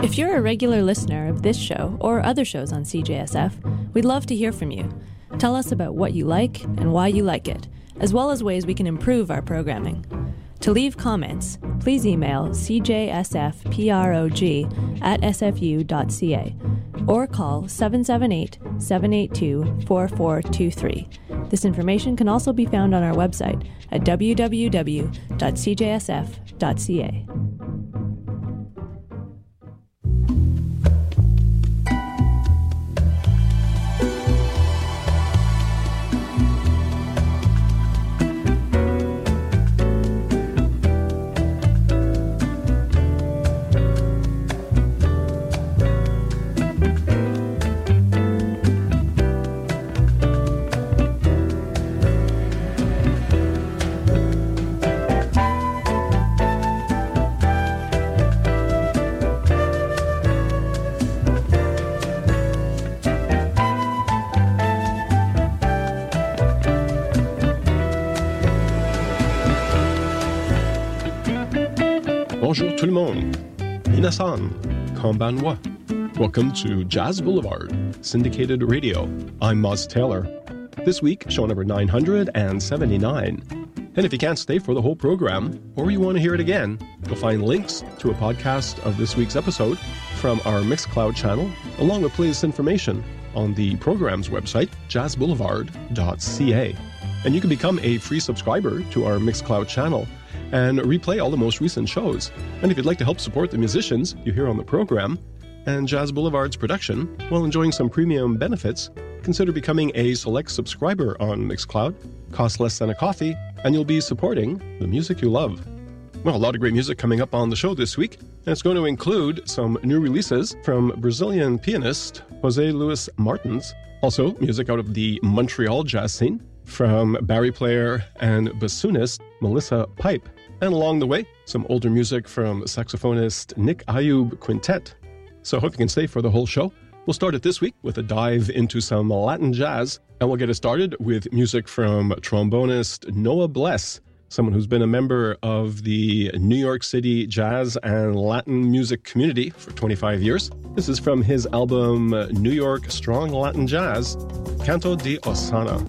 If you're a regular listener of this show or other shows on CJSF, we'd love to hear from you. Tell us about what you like and why you like it, as well as ways we can improve our programming. To leave comments, please email cjsfprog@sfu.ca or call 778-782-4423. This information can also be found on our website at www.cjsf.ca. Bonjour tout le monde. Minasan, konbanwa. Welcome to Jazz Boulevard, syndicated radio. I'm Moz Taylor. This week, show number 979. And if you can't stay for the whole program, or you want to hear it again, you'll find links to a podcast of this week's episode from our Mixcloud channel, along with playlist information on the program's website, jazzboulevard.ca. And you can become a free subscriber to our Mixcloud channel and replay all the most recent shows. And if you'd like to help support the musicians you hear on the program and Jazz Boulevard's production while enjoying some premium benefits, consider becoming a select subscriber on Mixcloud. Costs less than a coffee, and you'll be supporting the music you love. Well, a lot of great music coming up on the show this week, and it's going to include some new releases from Brazilian pianist José Luis Martins, also music out of the Montreal jazz scene from barry player and bassoonist Melissa Pipe. And along the way, some older music from saxophonist Nick Ayub Quintet. So I hope you can stay for the whole show. We'll start it this week with a dive into some Latin jazz, and we'll get it started with music from trombonist Noah Bless, someone who's been a member of the New York City jazz and Latin music community for 25 years. This is from his album New York Strong Latin Jazz, Canto de Osana.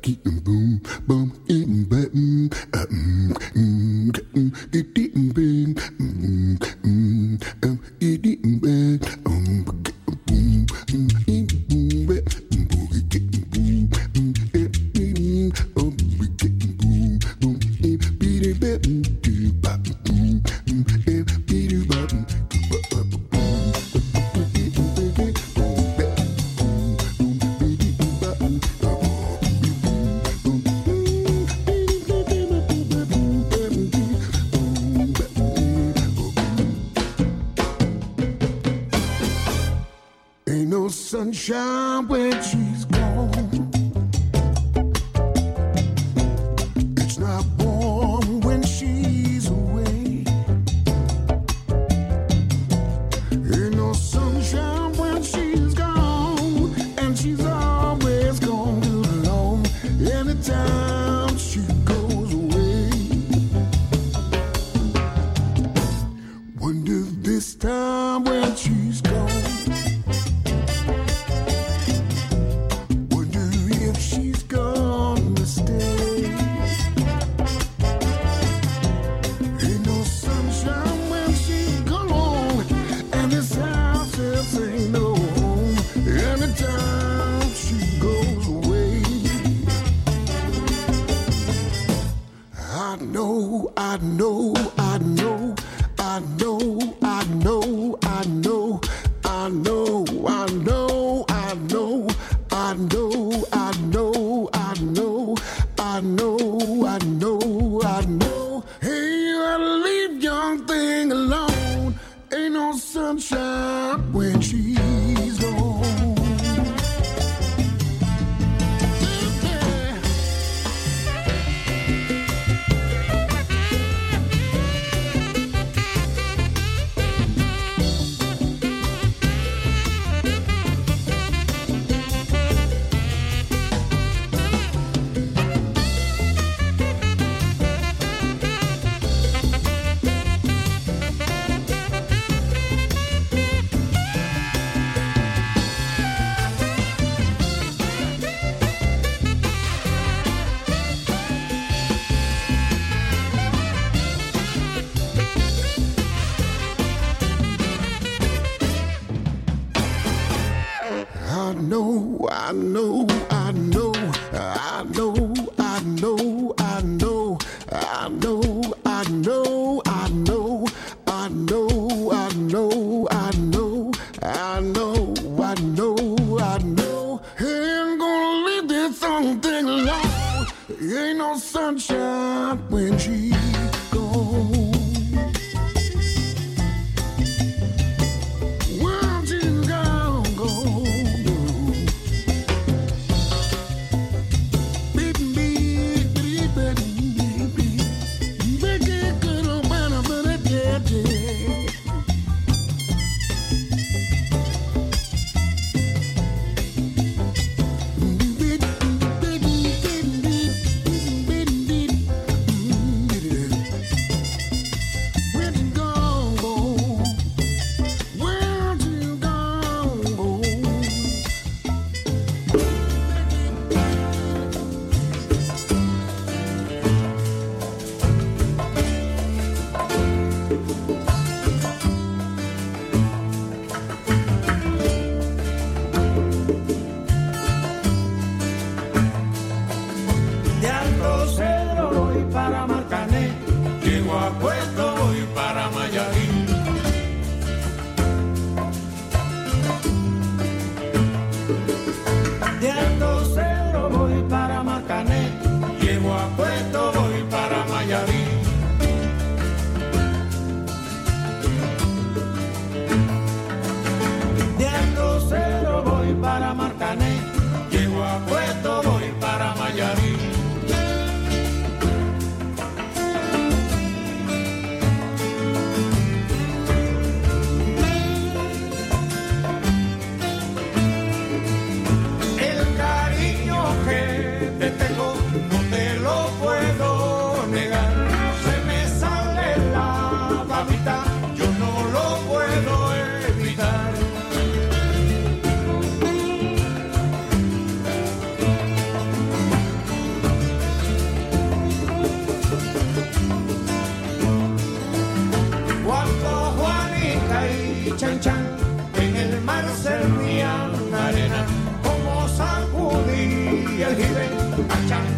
Sunshine when she's gone. It's not warm when she's away. Ain't no sunshine when she's gone, and she's always gone too long. Anytime she goes away, wonder this time when she's gone.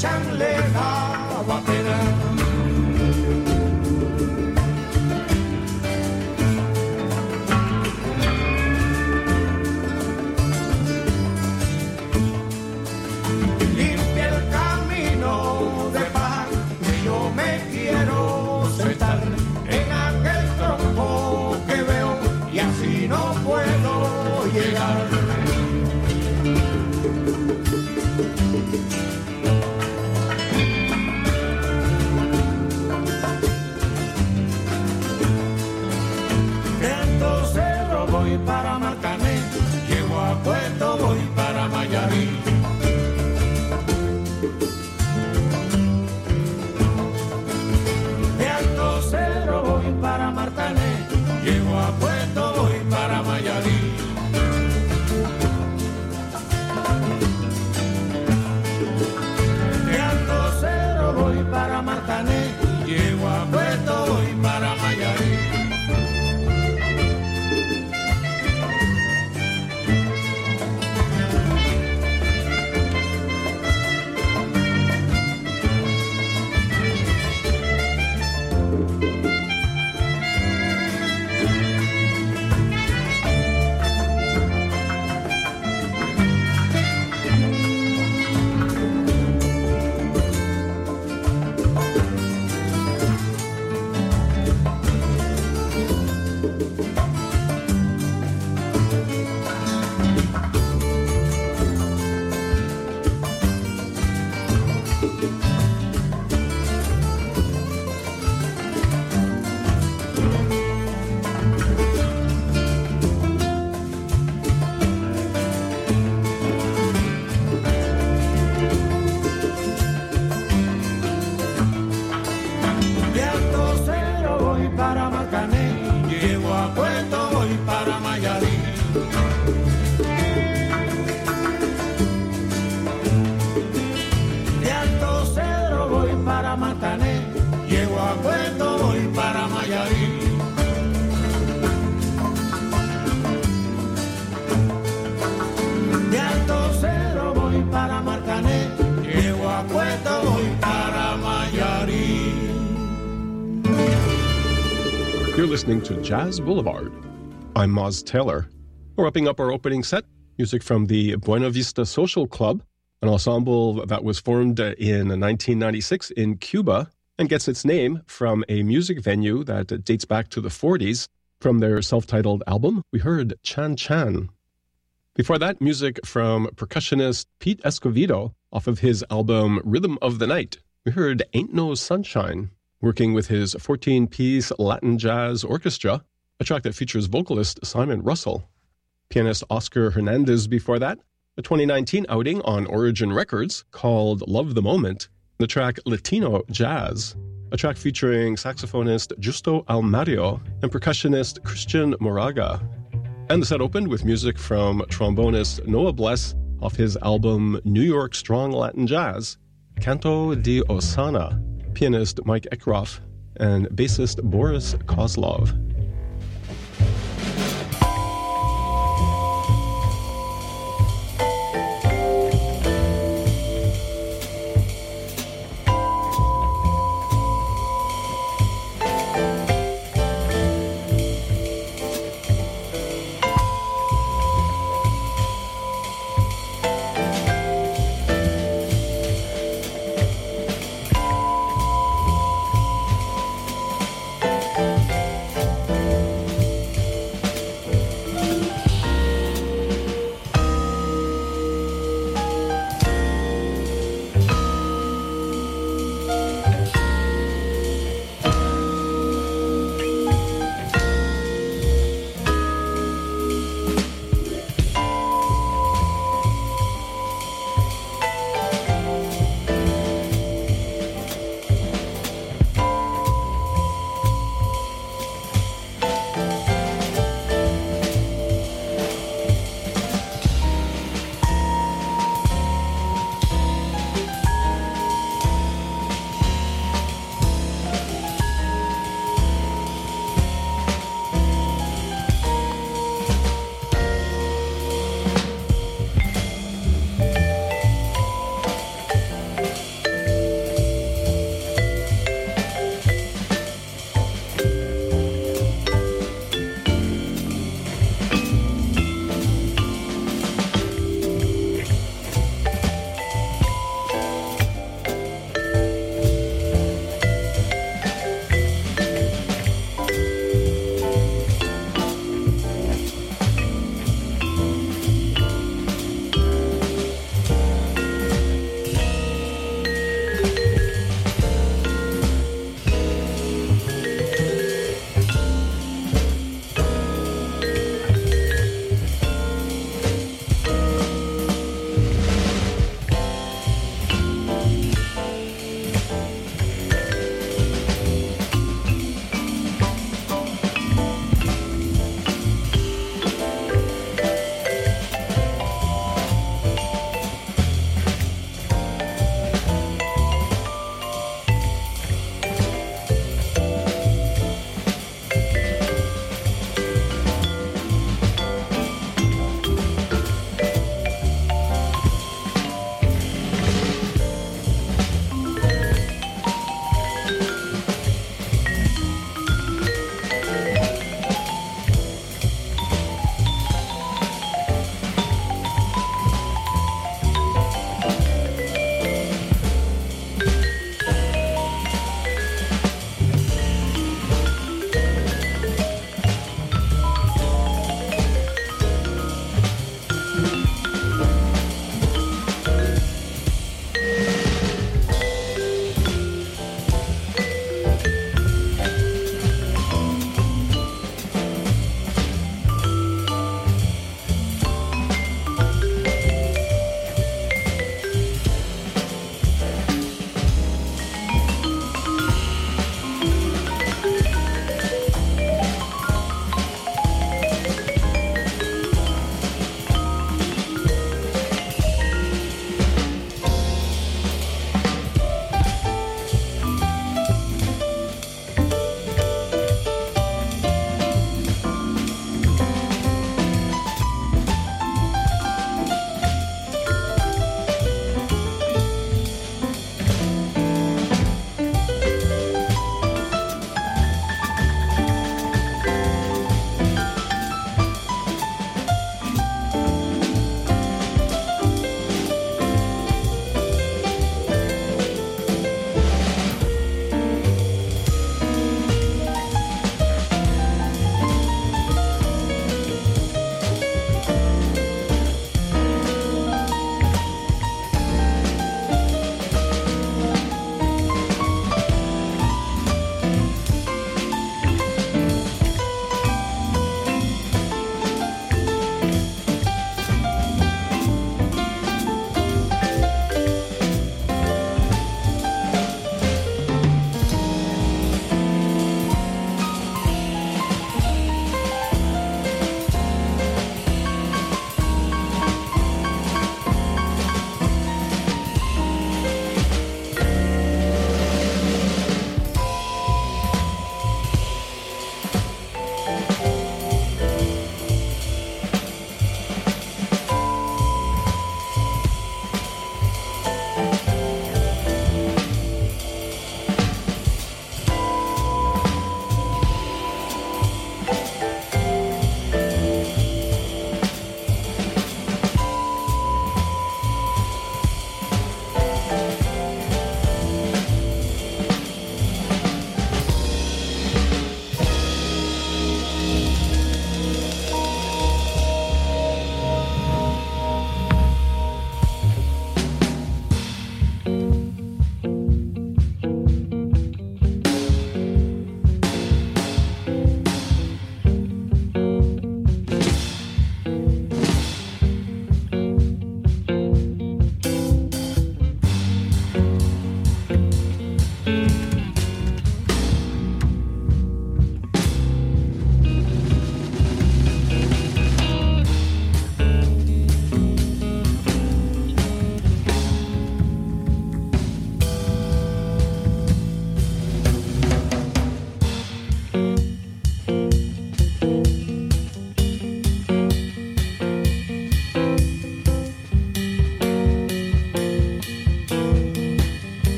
chan le daba pena. Limpia el camino de paz, que yo me quiero sentar en aquel tronco que veo y así no puedo llegar. Voy para Marcané, llego a Puerto, voy para Mayarí. De Alto Cerro voy para Marcané, llego a Puerto, voy para Mayarí. De Alto Cerro voy para Marcané, llego a Puerto, voy para Mayarí. You're listening to Jazz Boulevard. I'm Moz Taylor. We're wrapping up our opening set, music from the Buena Vista Social Club, an ensemble that was formed in 1996 in Cuba and gets its name from a music venue that dates back to the 40s. From their self-titled album, we heard Chan Chan. Before that, music from percussionist Pete Escovedo off of his album Rhythm of the Night. We heard Ain't No Sunshine, working with his 14-piece Latin Jazz Orchestra, a track that features vocalist Simon Russell. Pianist Oscar Hernandez before that, a 2019 outing on Origin Records called Love the Moment, the track Latino Jazz, a track featuring saxophonist Justo Almario and percussionist Christian Moraga. And the set opened with music from trombonist Noah Bless off his album New York Strong Latin Jazz, Canto de Osana, pianist Mike Eckroff, and bassist Boris Kozlov.